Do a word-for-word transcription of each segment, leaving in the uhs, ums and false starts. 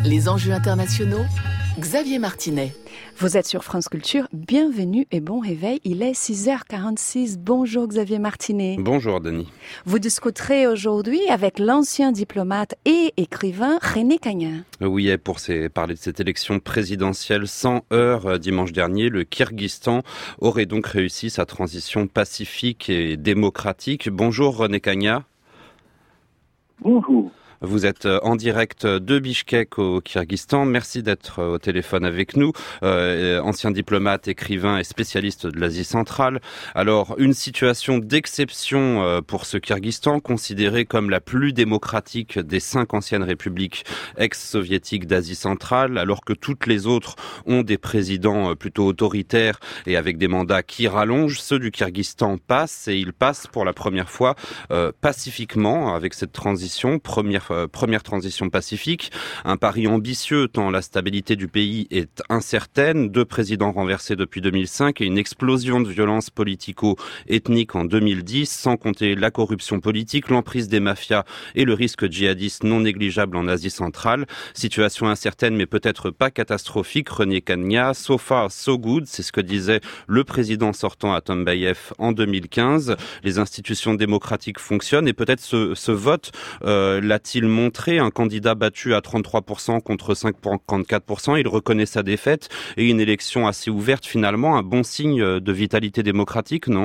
Les enjeux internationaux, Xavier Martinet. Vous êtes sur France Culture, bienvenue et bon réveil. Il est six heures quarante-six. Bonjour Xavier Martinet. Bonjour Denis. Vous discuterez aujourd'hui avec l'ancien diplomate et écrivain René Cagnin. Oui, et pour ces, parler de cette élection présidentielle sans heurts dimanche dernier, le Kyrgyzstan aurait donc réussi sa transition pacifique et démocratique. Bonjour René Cagnin. Bonjour. Vous êtes en direct de Bichkek au Kyrgyzstan. Merci d'être au téléphone avec nous. Euh, ancien diplomate, écrivain et spécialiste de l'Asie centrale. Alors, une situation d'exception pour ce Kyrgyzstan, considéré comme la plus démocratique des cinq anciennes républiques ex-soviétiques d'Asie centrale, alors que toutes les autres ont des présidents plutôt autoritaires et avec des mandats qui rallongent. Ceux du Kyrgyzstan passent et ils passent pour la première fois euh, pacifiquement avec cette transition, première Première transition pacifique, un pari ambitieux tant la stabilité du pays est incertaine, deux présidents renversés depuis deux mille cinq et une explosion de violence politico-ethnique en deux mille dix, sans compter la corruption politique, l'emprise des mafias et le risque djihadiste non négligeable en Asie centrale. Situation incertaine mais peut-être pas catastrophique, René Cagnin, so far so good, c'est ce que disait le président sortant Atambayev en deux mille quinze. Les institutions démocratiques fonctionnent et peut-être ce, ce vote euh, l'a-t-il montré, un candidat battu à trente-trois pour cent contre cinquante-quatre pour cent. Il reconnaît sa défaite et une élection assez ouverte finalement, un bon signe de vitalité démocratique, non ?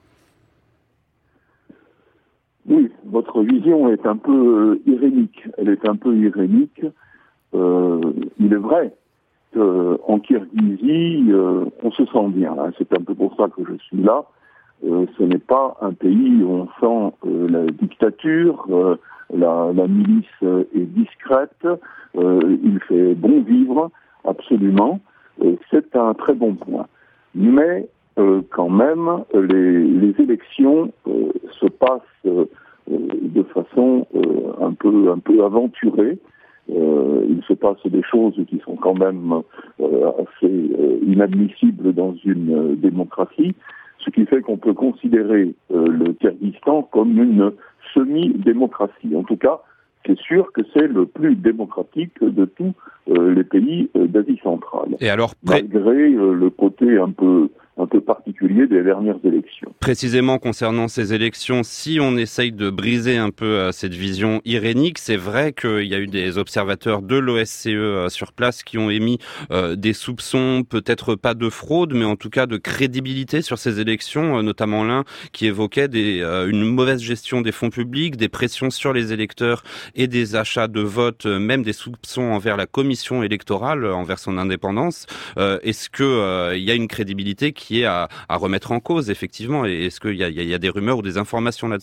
Oui, votre vision est un peu irénique. Elle est un peu irénique. Euh, il est vrai qu'en Kirghizie, euh, on se sent bien. Hein. C'est un peu pour ça que je suis là. Euh, ce n'est pas un pays où on sent euh, la dictature, euh, la, la milice euh, est discrète, euh, il fait bon vivre, absolument. Euh, c'est un très bon point. Mais euh, quand même, les, les élections euh, se passent euh, de façon euh, un peu un peu aventurée. Euh, il se passe des choses qui sont quand même euh, assez euh, inadmissibles dans une euh, démocratie. Ce qui fait qu'on peut considérer euh, le Kyrgyzstan comme une semi-démocratie. En tout cas, c'est sûr que c'est le plus démocratique de tous euh, les pays euh, d'Asie centrale. Et alors, pré- malgré euh, le côté un peu un peu particulier des dernières élections. Précisément concernant ces élections, si on essaye de briser un peu euh, cette vision irénique, c'est vrai qu'il y a eu des observateurs de l'O S C E euh, sur place qui ont émis euh, des soupçons, peut-être pas de fraude, mais en tout cas de crédibilité sur ces élections, euh, notamment l'un qui évoquait des, euh, une mauvaise gestion des fonds publics, des pressions sur les électeurs et des achats de vote, euh, même des soupçons envers la commission électorale, euh, envers son indépendance. Euh, est-ce que euh, il y a une crédibilité qui qui est à, à remettre en cause, effectivement. Et est-ce qu'il y a, il y a des rumeurs ou des informations là-dessus ?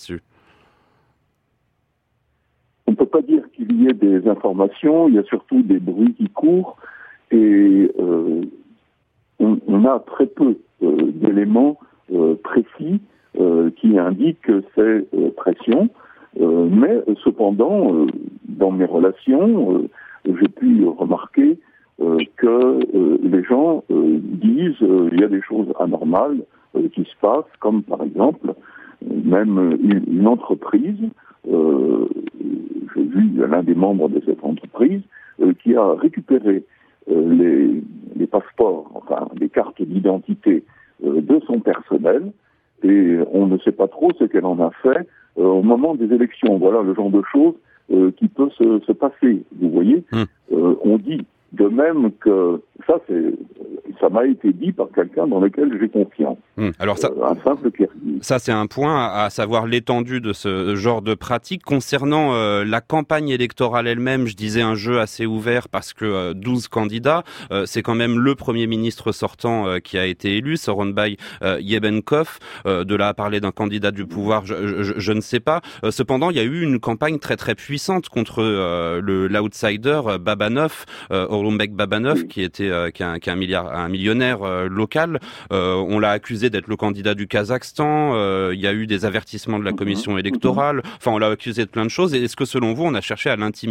On ne peut pas dire qu'il y ait des informations, il y a surtout des bruits qui courent, et euh, on, on a très peu euh, d'éléments euh, précis euh, qui indiquent ces euh, pressions, euh, mais cependant, euh, dans mes relations, euh, j'ai pu remarquer Euh, que euh, les gens euh, disent euh, il y a des choses anormales euh, qui se passent, comme par exemple euh, même une, une entreprise, euh, j'ai vu l'un des membres de cette entreprise euh, qui a récupéré euh, les, les passeports, enfin les cartes d'identité euh, de son personnel, et on ne sait pas trop ce qu'elle en a fait euh, au moment des élections. Voilà le genre de choses euh, qui peut se, se passer, vous voyez. Mmh. Euh, on dit de même que ça, c'est, ça m'a été dit par quelqu'un dans lequel j'ai confiance. Hum, alors ça, euh, un simple Kirghiz. Ça, c'est un point, à savoir l'étendue de ce genre de pratique. Concernant euh, la campagne électorale elle-même, je disais un jeu assez ouvert parce que euh, douze candidats, euh, c'est quand même le Premier ministre sortant euh, qui a été élu, Sooronbay euh, Yebenkov. Euh, de là à parler d'un candidat du pouvoir, je, je, je ne sais pas. Euh, cependant, il y a eu une campagne très très puissante contre euh, le l'outsider euh, Babanov, euh, Orlonbek Babanov, oui. qui était euh, qui est un, qui est un, milliard, un millionnaire euh, local. Euh, on l'a accusé d'être le candidat du Kazakhstan. Euh, il y a eu des avertissements de la commission électorale. Enfin, on l'a accusé de plein de choses. Et est-ce que, selon vous, on a cherché à l'intimider ?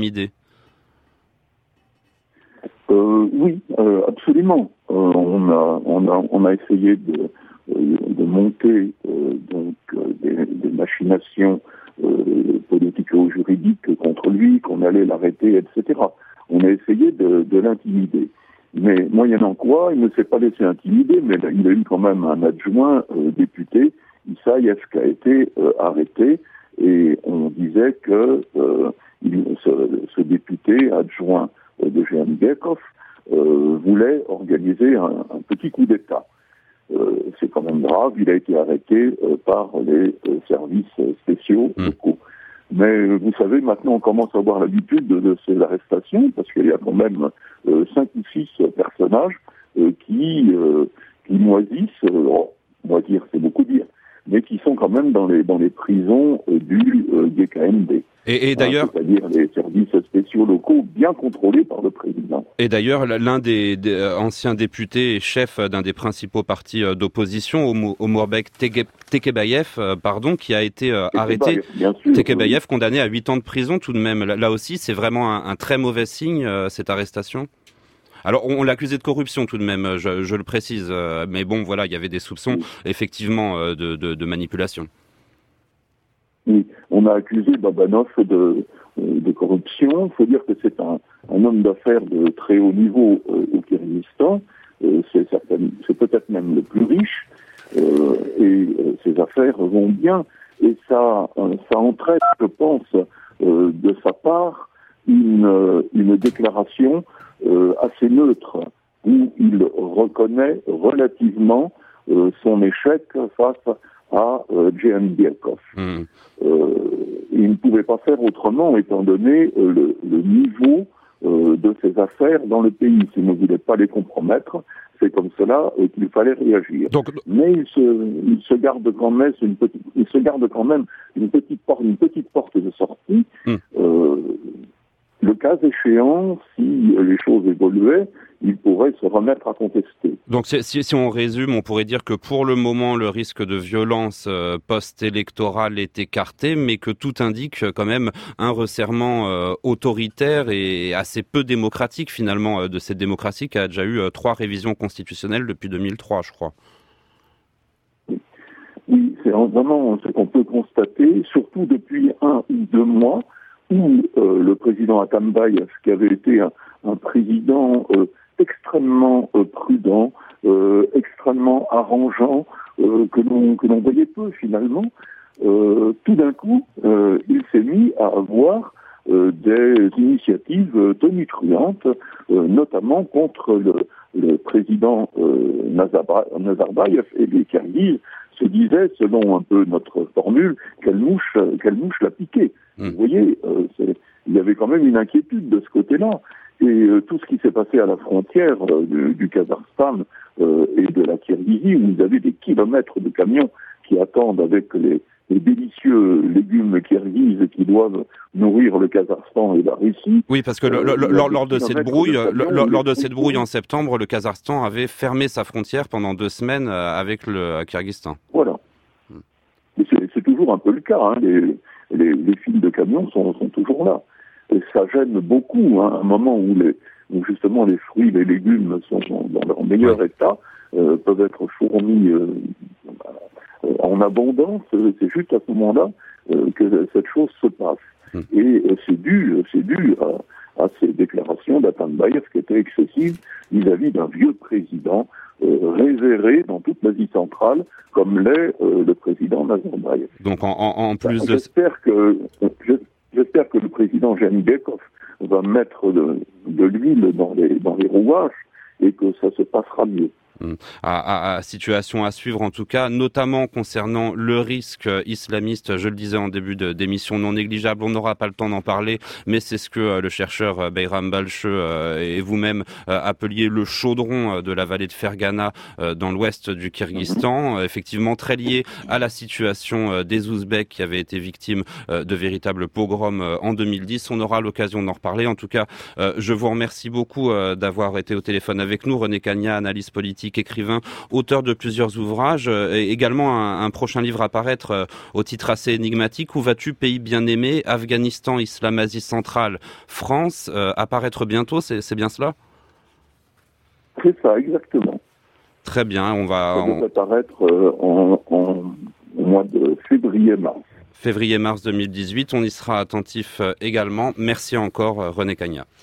euh, Oui, euh, absolument. Euh, on a on a on a essayé de de monter euh, donc des, des machinations euh, politico-juridiques contre lui, qu'on allait l'arrêter, et cetera. on a essayé de, de l'intimider. Mais moyennant quoi, il ne s'est pas laissé intimider, mais il a eu quand même un adjoint euh, député, Issaïev, qui a été euh, arrêté, et on disait que euh, il, ce, ce député adjoint euh, de Jehaniekov euh, voulait organiser un, un petit coup d'État. Euh, c'est quand même grave, il a été arrêté euh, par les euh, services spéciaux locaux. Mmh. Mais vous savez, maintenant on commence à avoir l'habitude de, de ces arrestations, parce qu'il y a quand même euh, cinq ou six personnages euh, qui, euh, qui moisissent, euh, oh, moisir c'est beaucoup dire, mais qui sont quand même dans les, dans les prisons euh, du euh, G K M D. Et, et d'ailleurs, hein, c'est-à-dire les services spéciaux locaux bien contrôlés par le président. Et d'ailleurs, l'un des, des euh, anciens députés et chef d'un des principaux partis euh, d'opposition, Omourbek Tekebayev, euh, pardon, qui a été euh, arrêté, Tekebayev oui. condamné à huit ans de prison tout de même. Là, là aussi, c'est vraiment un, un très mauvais signe, euh, cette arrestation. Alors, on, on l'accusait de corruption tout de même, je, je le précise, euh, mais bon, voilà, il y avait des soupçons, oui. effectivement, euh, de, de, de manipulation. Oui, on a accusé Babanov de, de corruption. Il faut dire que c'est un, un homme d'affaires de très haut niveau euh, au Kyrgyzstan. Euh, c'est, c'est peut-être même le plus riche. Euh, et euh, ses affaires vont bien. Et ça, euh, ça entraîne, je pense, euh, de sa part, une, une déclaration euh, assez neutre, où il reconnaît relativement euh, son échec face à euh, Jehaniekov. Mmh. Euh, il ne pouvait pas faire autrement, étant donné euh, le, le niveau euh, de ses affaires dans le pays. S'il ne voulait pas les compromettre, c'est comme cela euh, qu'il fallait réagir. Donc, mais il se, il se garde quand même une petite, il se garde quand même une petite porte, une petite porte de sortie. Mmh. Euh, le cas échéant, si les choses évoluaient, il pourrait se remettre à contester. Donc si, si on résume, on pourrait dire que pour le moment, le risque de violence euh, post-électorale est écarté, mais que tout indique quand même un resserrement euh, autoritaire et assez peu démocratique finalement euh, de cette démocratie qui a déjà eu euh, trois révisions constitutionnelles depuis deux mille trois, je crois. Oui, c'est vraiment ce qu'on peut constater, surtout depuis un ou deux mois, où euh, le président Atambayev, qui avait été un, un président euh, extrêmement euh, prudent, euh, extrêmement arrangeant, euh, que l'on que l'on voyait peu finalement, euh, tout d'un coup, euh, il s'est mis à avoir euh, des initiatives euh, tonitruantes, euh, notamment contre le, le président euh, Nazarbayev et les Kirghizes se disaient, selon un peu notre formule, quelle mouche, quelle mouche l'a piqué. Mmh. Vous voyez, euh, c'est, il y avait quand même une inquiétude de ce côté-là. Et euh, tout ce qui s'est passé à la frontière euh, du, du Kazakhstan euh, et de la Kirghizie, où vous avez des kilomètres de camions qui attendent avec les, les délicieux légumes kirghizes qui doivent nourrir le Kazakhstan et la Russie. Oui, parce que le, le, euh, lors, lors de cette brouille, de camions, lors, lors de cette brouille en septembre, le Kazakhstan avait fermé sa frontière pendant deux semaines avec le Kyrgyzstan. Voilà. Mmh. C'est, c'est toujours un peu le cas. Hein. Les, les, les fils de camions sont, sont toujours là. Et ça gêne beaucoup, hein, à un moment où, les, où justement les fruits, les légumes sont dans leur meilleur ouais. état, euh, peuvent être fournis euh, en abondance. C'est juste à ce moment-là euh, que cette chose se passe. Mmh. Et euh, c'est dû, c'est dû à, à ces déclarations d'Atambayev qui étaient excessives vis-à-vis d'un vieux président euh, révéré dans toute l'Asie centrale, comme l'est euh, le président Nazarbayev. Donc en, en, en plus enfin, de... J'espère que... J'espère que le président Jehaniekov va mettre de, de l'huile dans les, dans les rouages et que ça se passera mieux. À, à, à situation à suivre en tout cas, notamment concernant le risque islamiste, je le disais en début de, d'émission, non négligeable, on n'aura pas le temps d'en parler, mais c'est ce que euh, le chercheur euh, Beyram Balche euh, et vous-même euh, appeliez le chaudron euh, de la vallée de Fergana euh, dans l'ouest du Kyrgyzstan, euh, effectivement très lié à la situation euh, des Ouzbeks qui avaient été victimes euh, de véritables pogroms euh, en deux mille dix. On aura l'occasion d'en reparler. En tout cas, euh, je vous remercie beaucoup euh, d'avoir été au téléphone avec nous. René Cagna, analyste politique, écrivain, auteur de plusieurs ouvrages, euh, et également un, un prochain livre à paraître euh, au titre assez énigmatique, Où vas-tu, pays bien-aimé, Afghanistan, Islam, Asie centrale, France, euh, à paraître bientôt, c'est, c'est bien cela ? C'est ça, exactement. Très bien, on va... Ça devrait apparaître euh, en, en, au mois de février-mars. Février-mars deux mille dix-huit, on y sera attentif euh, également. Merci encore, euh, René Cagna.